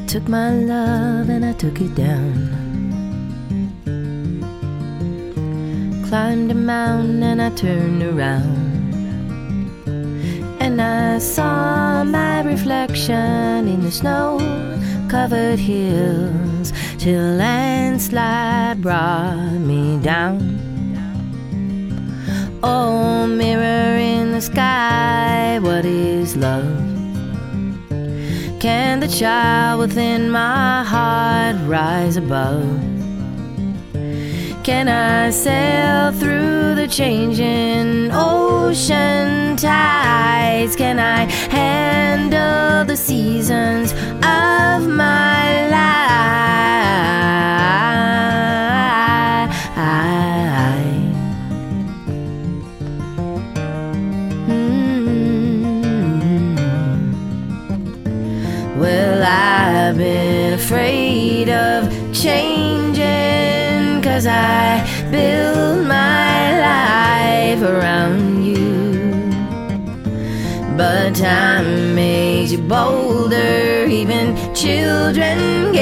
took my love and I took it down. Climbed a mountain and I turned around, and I saw my reflection in the snow-covered hills, till a landslide brought me down. Oh, mirror in the sky, what is love? Can the child within my heart rise above? Can I sail through the changing ocean tides? Can I handle the seasons of my life? Well, I've been afraid of changing, 'cause I build my life around you. But time makes you bolder, even children